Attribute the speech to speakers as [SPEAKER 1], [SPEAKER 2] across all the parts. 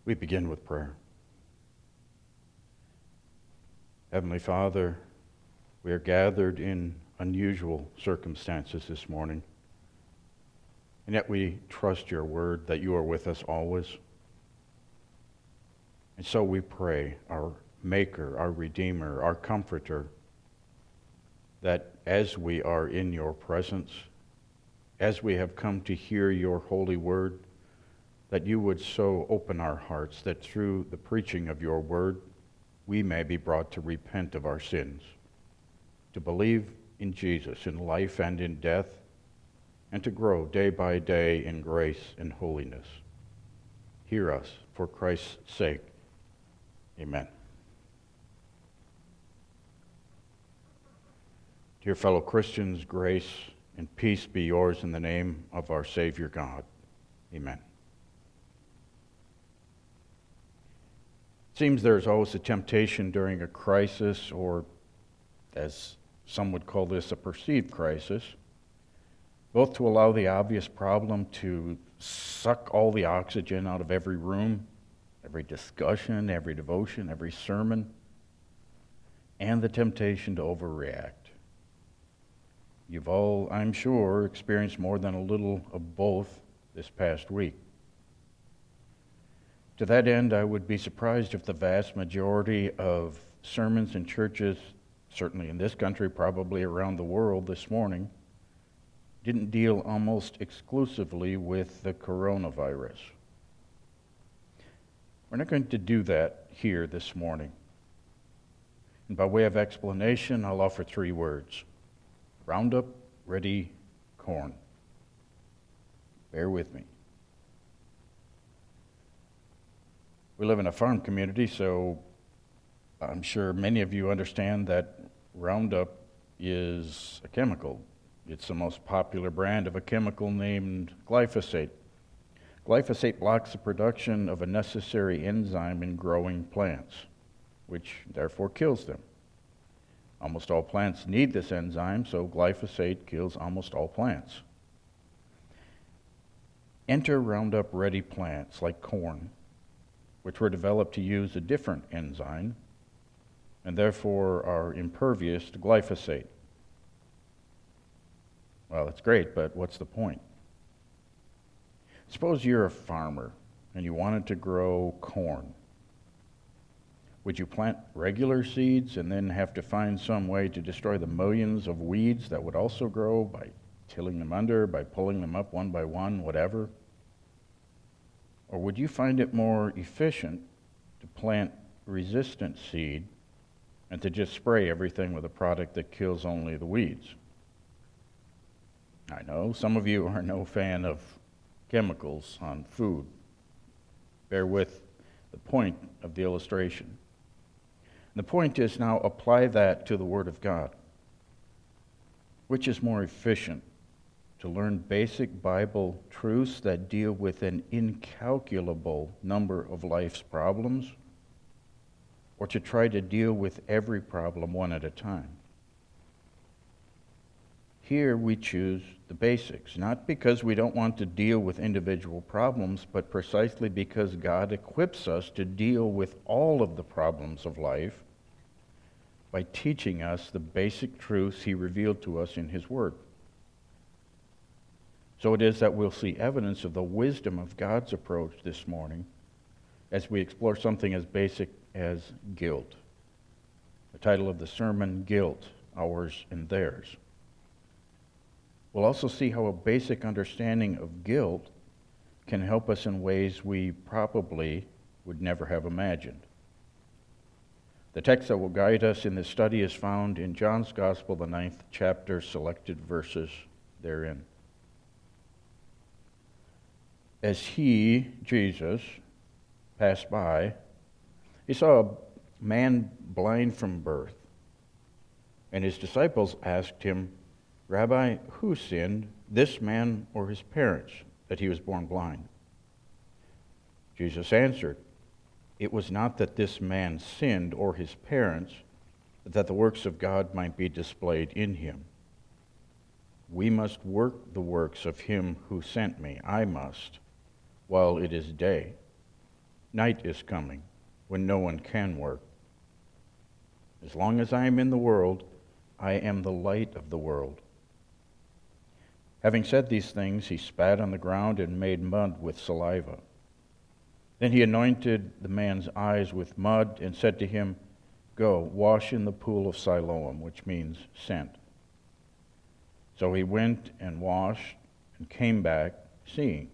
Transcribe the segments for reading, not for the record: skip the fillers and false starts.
[SPEAKER 1] We begin with prayer. Heavenly Father, we are gathered in unusual circumstances this morning, and yet we trust your word that you are with us always. And so we pray, our Maker, our Redeemer, our Comforter, that as we are in your presence, as we have come to hear your holy word, that you would so open our hearts that through the preaching of your word, we may be brought to repent of our sins, to believe in Jesus in life and in death, and to grow day by day in grace and holiness. Hear us for Christ's sake. Amen. Dear fellow Christians, grace and peace be yours in the name of our Savior God. Amen. It seems there's always a temptation during a crisis, or as some would call this, a perceived crisis, both to allow the obvious problem to suck all the oxygen out of every room, every discussion, every devotion, every sermon, and the temptation to overreact. You've all, I'm sure, experienced more than a little of both this past week. To that end, I would be surprised if the vast majority of sermons in churches, certainly in this country, probably around the world this morning, didn't deal almost exclusively with the coronavirus. We're not going to do that here this morning. And by way of explanation, I'll offer three words: Roundup Ready corn. Bear with me. We live in a farm community, so I'm sure many of you understand that Roundup is a chemical. It's the most popular brand of a chemical named glyphosate. Glyphosate blocks the production of a necessary enzyme in growing plants, which therefore kills them. Almost all plants need this enzyme, so glyphosate kills almost all plants. Enter Roundup Ready plants like corn, which were developed to use a different enzyme and therefore are impervious to glyphosate. Well, that's great, but what's the point? Suppose you're a farmer and you wanted to grow corn. Would you plant regular seeds and then have to find some way to destroy the millions of weeds that would also grow by tilling them under, by pulling them up one by one, whatever? Or would you find it more efficient to plant resistant seed and to just spray everything with a product that kills only the weeds? I know some of you are no fan of chemicals on food. Bear with the point of the illustration. The point is now apply that to the Word of God. Which is more efficient? To learn basic Bible truths that deal with an incalculable number of life's problems, or to try to deal with every problem one at a time? Here we choose the basics, not because we don't want to deal with individual problems, but precisely because God equips us to deal with all of the problems of life by teaching us the basic truths He revealed to us in His Word. So it is that we'll see evidence of the wisdom of God's approach this morning as we explore something as basic as guilt. The title of the sermon, Guilt, Ours and Theirs. We'll also see how a basic understanding of guilt can help us in ways we probably would never have imagined. The text that will guide us in this study is found in John's Gospel, the 9th chapter, selected verses therein. As he, Jesus, passed by, he saw a man blind from birth. And his disciples asked him, "Rabbi, who sinned, this man or his parents, that he was born blind?" Jesus answered, "It was not that this man sinned or his parents, but that the works of God might be displayed in him. We must work the works of him who sent me. I must, while it is day. Night is coming when no one can work. As long as I am in the world, I am the light of the world." Having said these things, he spat on the ground and made mud with saliva. Then he anointed the man's eyes with mud and said to him, "Go, wash in the pool of Siloam," which means sent. So he went and washed and came back seeing.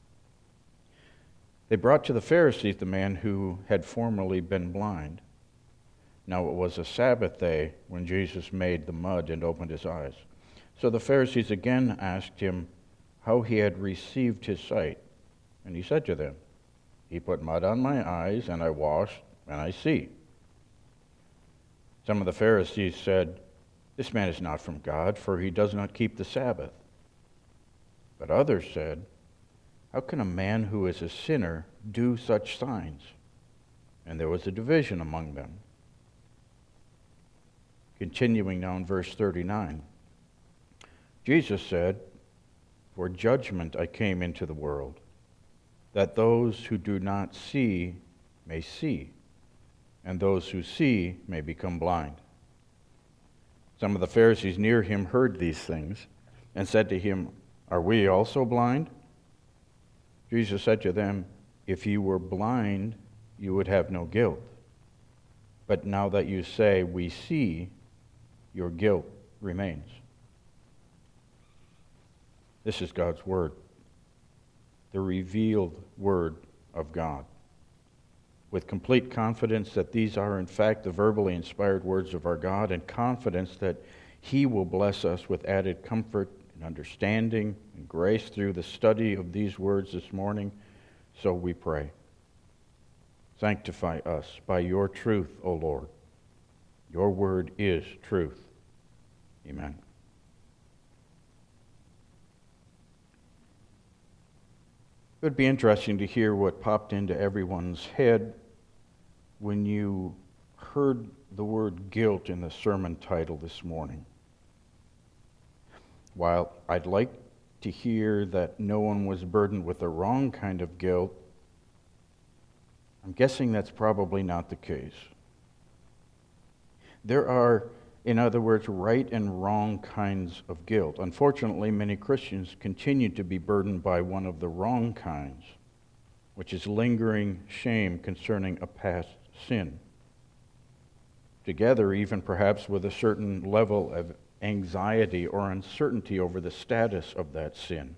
[SPEAKER 1] They brought to the Pharisees the man who had formerly been blind. Now it was a Sabbath day when Jesus made the mud and opened his eyes. So the Pharisees again asked him how he had received his sight. And he said to them, "He put mud on my eyes, and I washed, and I see." Some of the Pharisees said, "This man is not from God, for he does not keep the Sabbath." But others said, "How can a man who is a sinner do such signs?" And there was a division among them. Continuing now in verse 39, Jesus said, "For judgment I came into the world, that those who do not see may see, and those who see may become blind." Some of the Pharisees near him heard these things and said to him, "Are we also blind?" Jesus said to them, "If you were blind, you would have no guilt. But now that you say, 'We see,' your guilt remains." This is God's word, the revealed word of God. With complete confidence that these are in fact the verbally inspired words of our God, and confidence that He will bless us with added comfort and understanding and grace through the study of these words this morning, so we pray. Sanctify us by your truth, O Lord. Your word is truth. Amen. It would be interesting to hear what popped into everyone's head when you heard the word guilt in the sermon title this morning. While I'd like to hear that no one was burdened with the wrong kind of guilt, I'm guessing that's probably not the case. There are, in other words, right and wrong kinds of guilt. Unfortunately, many Christians continue to be burdened by one of the wrong kinds, which is lingering shame concerning a past sin. Together, even perhaps with a certain level of anxiety or uncertainty over the status of that sin.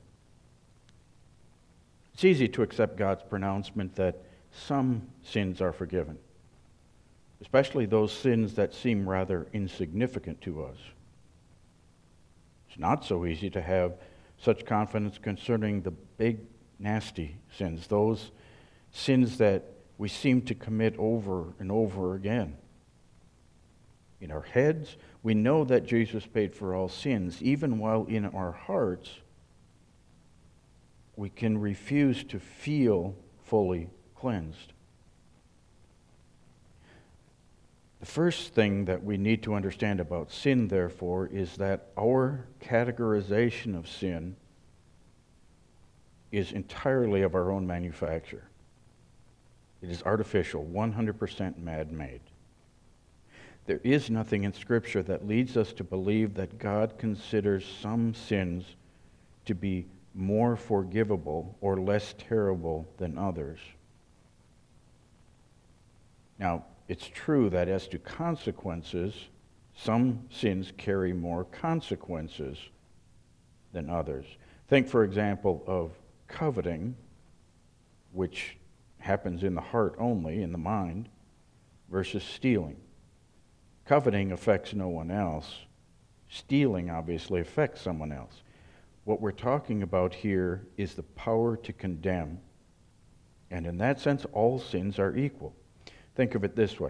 [SPEAKER 1] It's easy to accept God's pronouncement that some sins are forgiven, especially those sins that seem rather insignificant to us. It's not so easy to have such confidence concerning the big, nasty sins, those sins that we seem to commit over and over again. In our heads, we know that Jesus paid for all sins, even while in our hearts, we can refuse to feel fully cleansed. The first thing that we need to understand about sin, therefore, is that our categorization of sin is entirely of our own manufacture. It is artificial, 100% man-made. There is nothing in Scripture that leads us to believe that God considers some sins to be more forgivable or less terrible than others. Now, it's true that as to consequences, some sins carry more consequences than others. Think, for example, of coveting, which happens in the heart only, in the mind, versus stealing. Coveting affects no one else. Stealing obviously affects someone else. What we're talking about here is the power to condemn. And in that sense, all sins are equal. Think of it this way.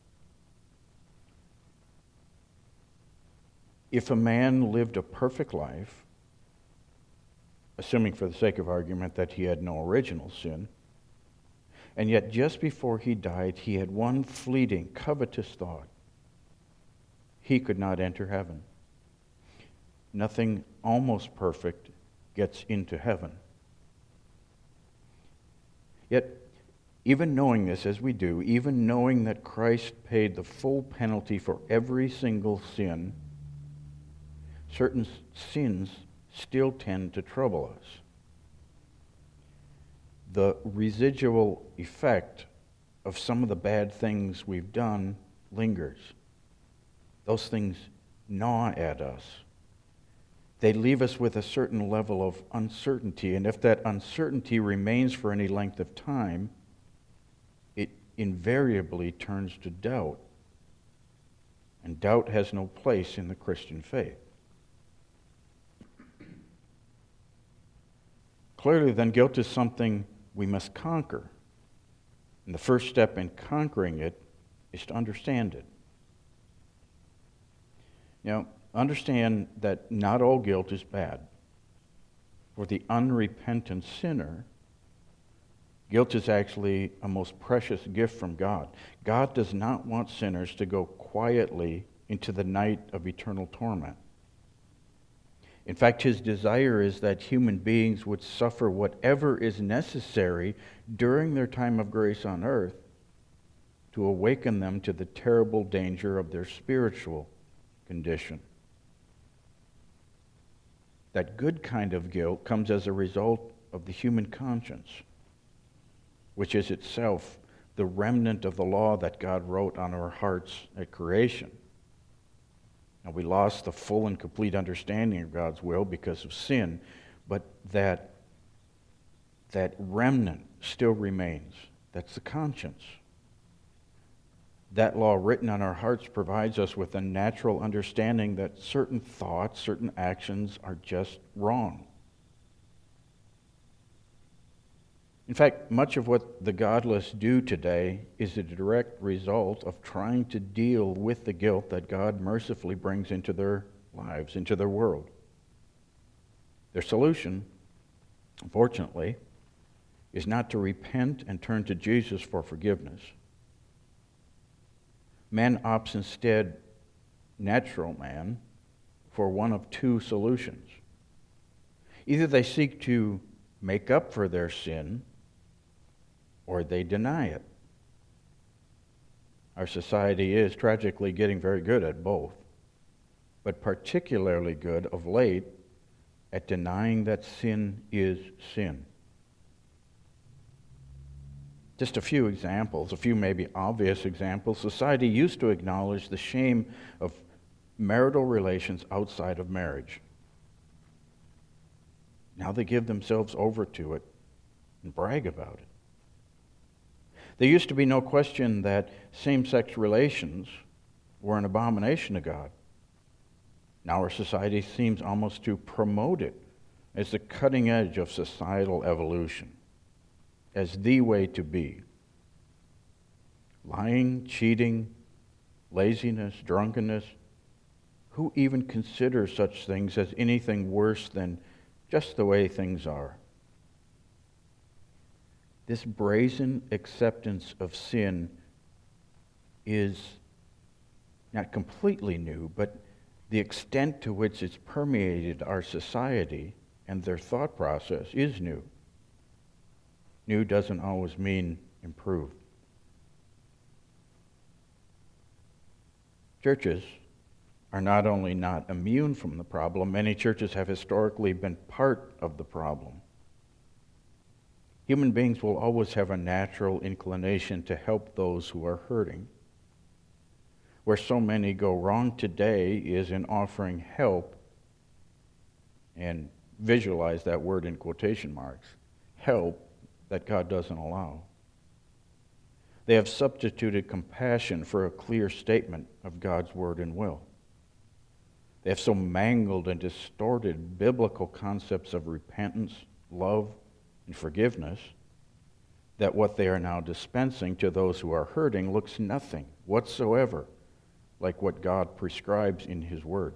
[SPEAKER 1] If a man lived a perfect life, assuming for the sake of argument that he had no original sin, and yet just before he died, he had one fleeting, covetous thought, he could not enter heaven. Nothing almost perfect gets into heaven. Yet, Even knowing this as we do, even knowing that Christ paid the full penalty for every single sin, certain sins still tend to trouble us. The residual effect of some of the bad things we've done lingers. Those things gnaw at us. They leave us with a certain level of uncertainty, and if that uncertainty remains for any length of time, it invariably turns to doubt. And doubt has no place in the Christian faith. Clearly, then, guilt is something we must conquer. And the first step in conquering it is to understand it. Now, understand that not all guilt is bad. For the unrepentant sinner, guilt is actually a most precious gift from God. God does not want sinners to go quietly into the night of eternal torment. In fact, his desire is that human beings would suffer whatever is necessary during their time of grace on earth to awaken them to the terrible danger of their spiritual condition. That good kind of guilt comes as a result of the human conscience, which is itself the remnant of the law that God wrote on our hearts at creation. Now, we lost the full and complete understanding of God's will because of sin, but that remnant still remains. That's the conscience. That law written on our hearts provides us with a natural understanding that certain thoughts, certain actions are just wrong. In fact, much of what the godless do today is a direct result of trying to deal with the guilt that God mercifully brings into their lives, into their world. Their solution, unfortunately, is not to repent and turn to Jesus for forgiveness. Man opts instead, natural man, for one of two solutions. Either they seek to make up for their sin, or they deny it. Our society is tragically getting very good at both, but particularly good of late at denying that sin is sin. Just a few examples, a few maybe obvious examples. Society used to acknowledge the shame of marital relations outside of marriage. Now they give themselves over to it and brag about it. There used to be no question that same-sex relations were an abomination to God. Now our society seems almost to promote it as the cutting edge of societal evolution, as the way to be. Lying, cheating, laziness, drunkenness, who even considers such things as anything worse than just the way things are? This brazen acceptance of sin is not completely new, but the extent to which it's permeated our society and their thought process is new. New doesn't always mean improved. Churches are not only not immune from the problem, many churches have historically been part of the problem. Human beings will always have a natural inclination to help those who are hurting. Where so many go wrong today is in offering help, and visualize that word in quotation marks, help that God doesn't allow. They have substituted compassion for a clear statement of God's word and will. They have so mangled and distorted biblical concepts of repentance, love, and forgiveness that what they are now dispensing to those who are hurting looks nothing whatsoever like what God prescribes in His Word.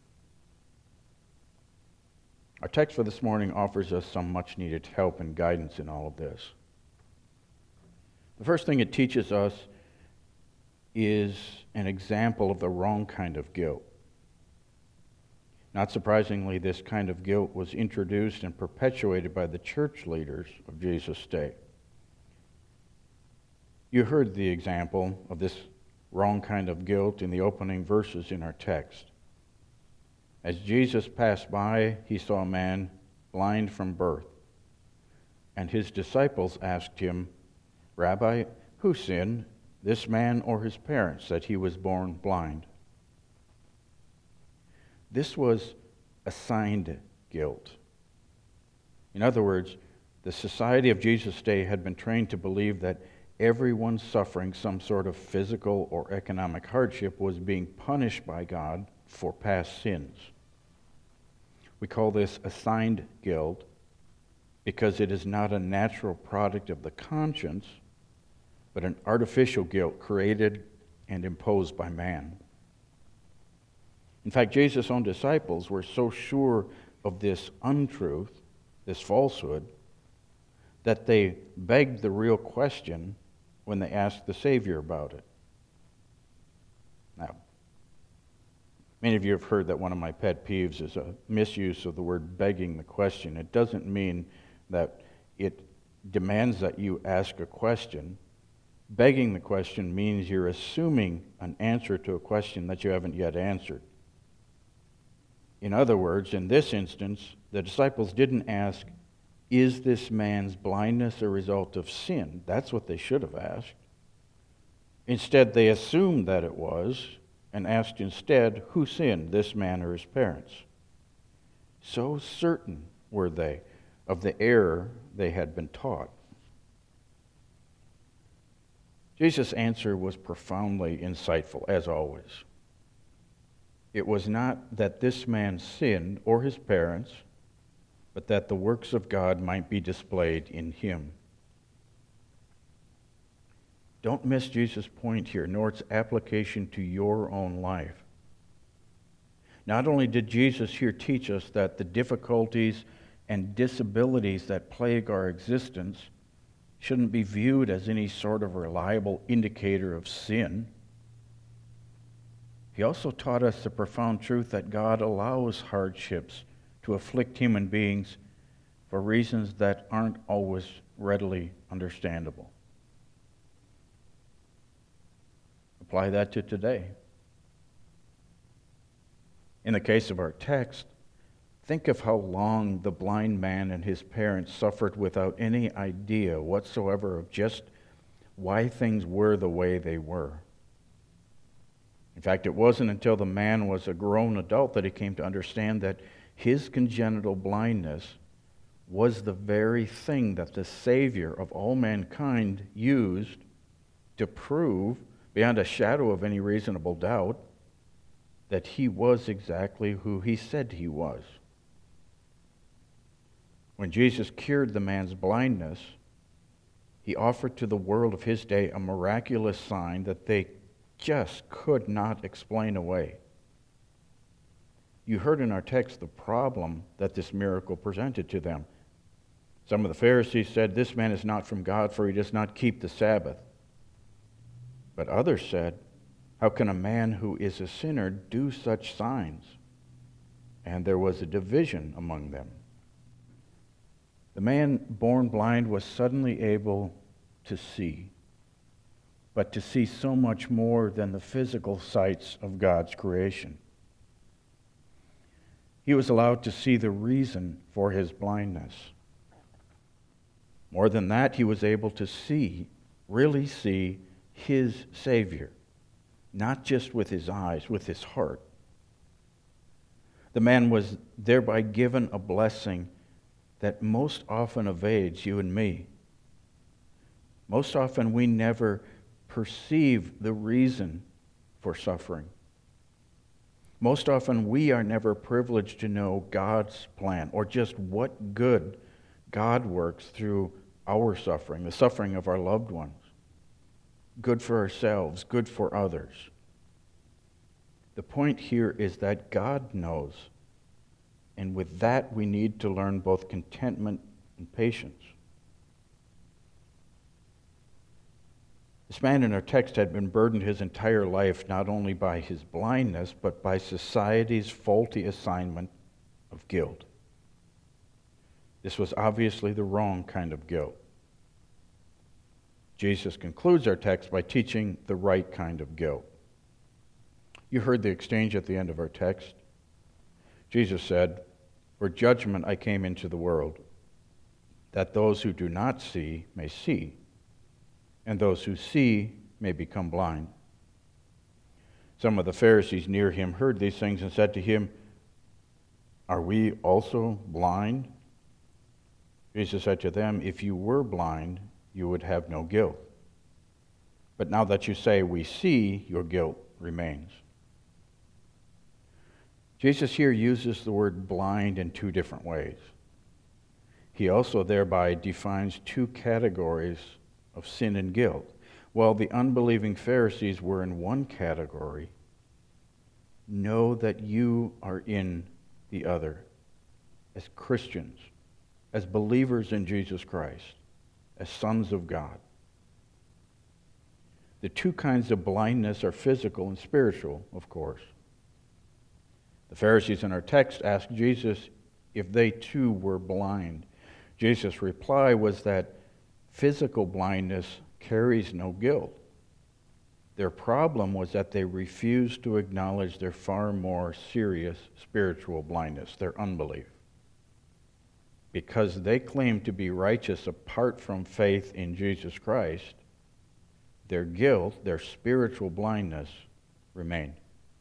[SPEAKER 1] Our text for this morning offers us some much-needed help and guidance in all of this. The first thing it teaches us is an example of the wrong kind of guilt. Not surprisingly, this kind of guilt was introduced and perpetuated by the church leaders of Jesus' day. You heard the example of this wrong kind of guilt in the opening verses in our text. As Jesus passed by, he saw a man blind from birth. And his disciples asked him, "Rabbi, who sinned, this man or his parents, that he was born blind?" This was assigned guilt. In other words, the society of Jesus' day had been trained to believe that everyone suffering some sort of physical or economic hardship was being punished by God for past sins. We call this assigned guilt because it is not a natural product of the conscience, but an artificial guilt created and imposed by man. In fact, Jesus' own disciples were so sure of this untruth, this falsehood, that they begged the real question when they asked the Savior about it. Now, many of you have heard that one of my pet peeves is a misuse of the word begging the question. It doesn't mean that it demands that you ask a question. Begging the question means you're assuming an answer to a question that you haven't yet answered. In other words, in this instance, the disciples didn't ask, "Is this man's blindness a result of sin?" That's what they should have asked. Instead, they assumed that it was, and asked instead, "Who sinned, this man or his parents?" So certain were they of the error they had been taught. Jesus' answer was profoundly insightful, as always. It was not that this man sinned or his parents, but that the works of God might be displayed in him. Don't miss Jesus' point here, nor its application to your own life. Not only did Jesus here teach us that the difficulties and disabilities that plague our existence shouldn't be viewed as any sort of reliable indicator of sin, he also taught us the profound truth that God allows hardships to afflict human beings for reasons that aren't always readily understandable. Apply that to today. In the case of our text, think of how long the blind man and his parents suffered without any idea whatsoever of just why things were the way they were. In fact, it wasn't until the man was a grown adult that he came to understand that his congenital blindness was the very thing that the Savior of all mankind used to prove, beyond a shadow of any reasonable doubt, that he was exactly who he said he was. When Jesus cured the man's blindness, he offered to the world of his day a miraculous sign that they just could not explain away. You heard in our text the problem that this miracle presented to them. Some of the Pharisees said, "This man is not from God, for he does not keep the Sabbath." But others said, "How can a man who is a sinner do such signs?" And there was a division among them. The man born blind was suddenly able to see, but to see so much more than the physical sights of God's creation. He was allowed to see the reason for his blindness. More than that, he was able to see, really see, his Savior, not just with his eyes, with his heart. The man was thereby given a blessing that most often evades you and me. Most often we never perceive the reason for suffering. Most often we are never privileged to know God's plan or just what good God works through our suffering, the suffering of our loved ones. Good for ourselves, good for others. The point here is that God knows, and with that we need to learn both contentment and patience. This man in our text had been burdened his entire life not only by his blindness, but by society's faulty assignment of guilt. This was obviously the wrong kind of guilt. Jesus concludes our text by teaching the right kind of guilt. You heard the exchange at the end of our text. Jesus said, "For judgment I came into the world, that those who do not see may see, and those who see may become blind." Some of the Pharisees near him heard these things and said to him, "Are we also blind?" Jesus said to them, "If you were blind, you would have no guilt. But now that you say we see, your guilt remains." Jesus here uses the word blind in two different ways. He also thereby defines two categories of sin and guilt. While the unbelieving Pharisees were in one category, know that you are in the other as Christians, as believers in Jesus Christ, as sons of God. The two kinds of blindness are physical and spiritual, of course. The Pharisees in our text asked Jesus if they too were blind. Jesus' reply was that physical blindness carries no guilt. Their problem was that they refused to acknowledge their far more serious spiritual blindness, their unbelief. Because they claimed to be righteous apart from faith in Jesus Christ, their guilt, their spiritual blindness, remained.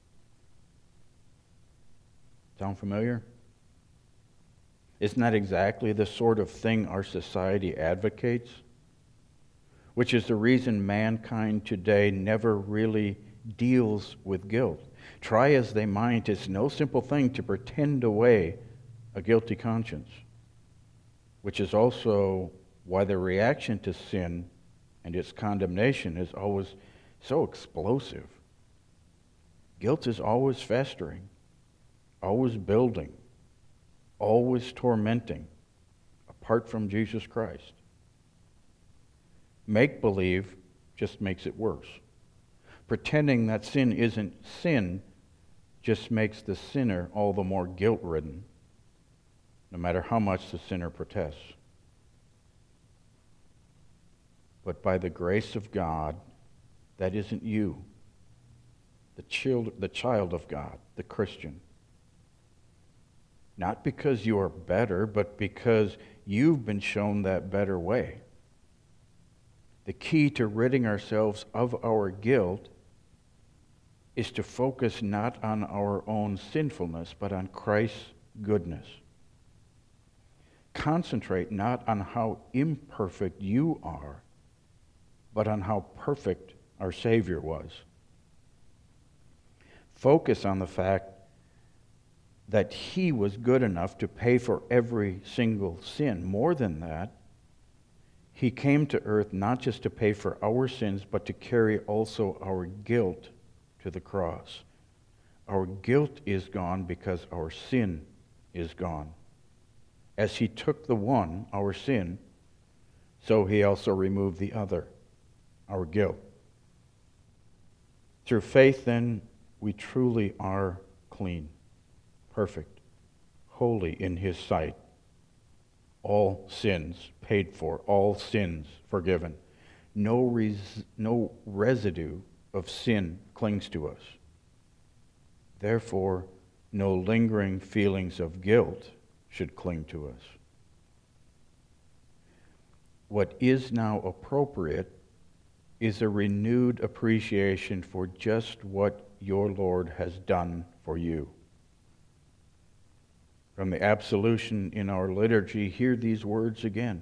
[SPEAKER 1] Sound familiar? Isn't that exactly the sort of thing our society advocates? Which is the reason mankind today never really deals with guilt. Try as they might, it's no simple thing to pretend away a guilty conscience, which is also why the reaction to sin and its condemnation is always so explosive. Guilt is always festering, always building, always tormenting, apart from Jesus Christ. Make-believe just makes it worse. Pretending that sin isn't sin just makes the sinner all the more guilt-ridden, no matter how much the sinner protests. But by the grace of God, that isn't you, the child of God, the Christian. Not because you are better, but because you've been shown that better way. The key to ridding ourselves of our guilt is to focus not on our own sinfulness, but on Christ's goodness. Concentrate not on how imperfect you are, but on how perfect our Savior was. Focus on the fact that He was good enough to pay for every single sin. More than that, He came to earth not just to pay for our sins, but to carry also our guilt to the cross. Our guilt is gone because our sin is gone. As He took the one, our sin, so He also removed the other, our guilt. Through faith, then, we truly are clean, perfect, holy in His sight. All sins paid for, all sins forgiven. No residue of sin clings to us. Therefore, no lingering feelings of guilt should cling to us. What is now appropriate is a renewed appreciation for just what your Lord has done for you. From the absolution in our liturgy, hear these words again.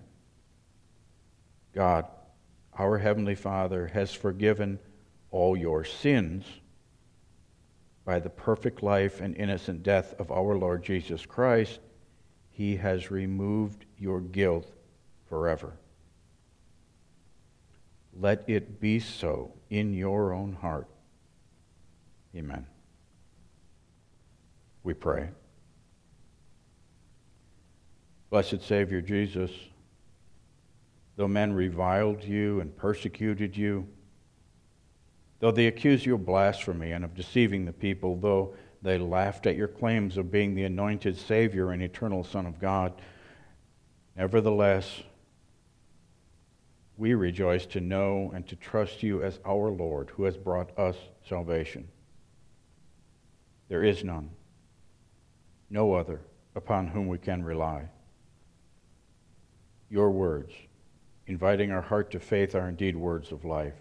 [SPEAKER 1] God, our Heavenly Father, has forgiven all your sins by the perfect life and innocent death of our Lord Jesus Christ. He has removed your guilt forever. Let it be so in your own heart. Amen. We pray. Blessed Savior Jesus, though men reviled you and persecuted you, though they accused you of blasphemy and of deceiving the people, though they laughed at your claims of being the anointed Savior and eternal Son of God, nevertheless, We rejoice to know and to trust you as our Lord, who has brought us salvation. There is none, no other upon whom we can rely. Your words, inviting our heart to faith, are indeed words of life.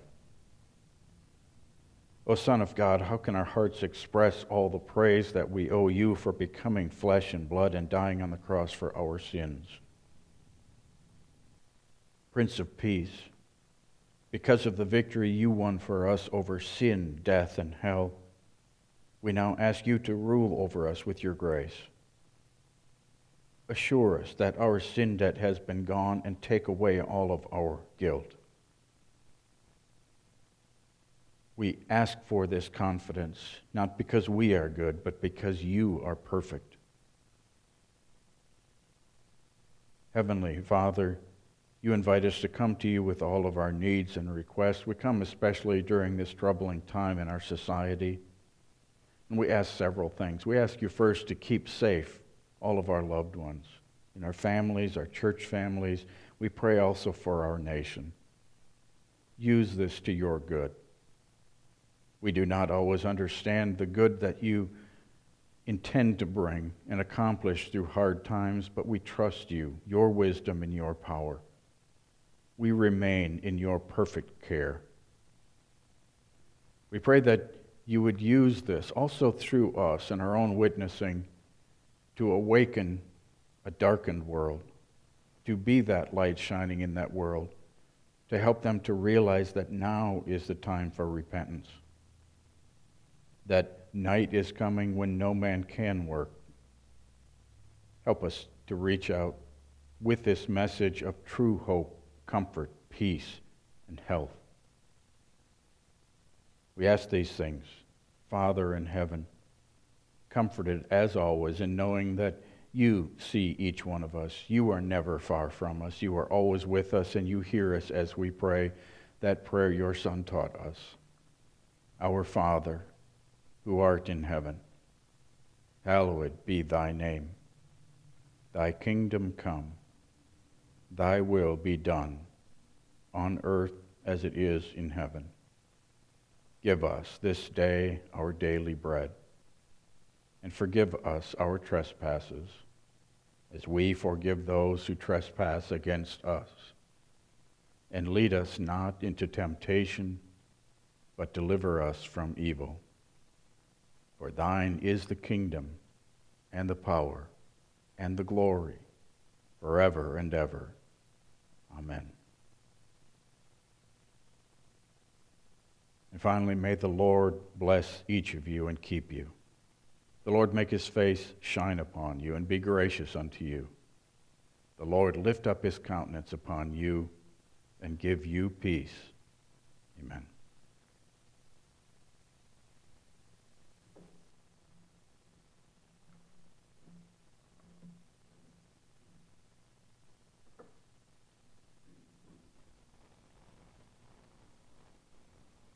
[SPEAKER 1] O Son of God, how can our hearts express all the praise that we owe you for becoming flesh and blood and dying on the cross for our sins? Prince of Peace, because of the victory you won for us over sin, death, and hell, we now ask you to rule over us with your grace. Assure us that our sin debt has been gone and take away all of our guilt. We ask for this confidence, not because we are good, but because you are perfect. Heavenly Father, you invite us to come to you with all of our needs and requests. We come especially during this troubling time in our society. And we ask several things. We ask you first to keep safe all of our loved ones, in our families, our church families. We pray also for our nation. Use this to your good. We do not always understand the good that you intend to bring and accomplish through hard times, but we trust you, your wisdom and your power. We remain in your perfect care. We pray that you would use this also through us and our own witnessing to awaken a darkened world, to be that light shining in that world, to help them to realize that now is the time for repentance, that night is coming when no man can work. Help us to reach out with this message of true hope, comfort, peace, and health. We ask these things, Father in heaven, comforted as always in knowing that you see each one of us. You are never far from us. You are always with us, and you hear us as we pray that prayer your Son taught us. Our Father, who art in heaven, hallowed be thy name. Thy kingdom come. Thy will be done, on earth as it is in heaven. Give us this day our daily bread, and forgive us our trespasses, as we forgive those who trespass against us. And lead us not into temptation, but deliver us from evil. For thine is the kingdom, and the power, and the glory, forever and ever. Amen. And finally, may the Lord bless each of you and keep you. The Lord make his face shine upon you and be gracious unto you. The Lord lift up his countenance upon you and give you peace.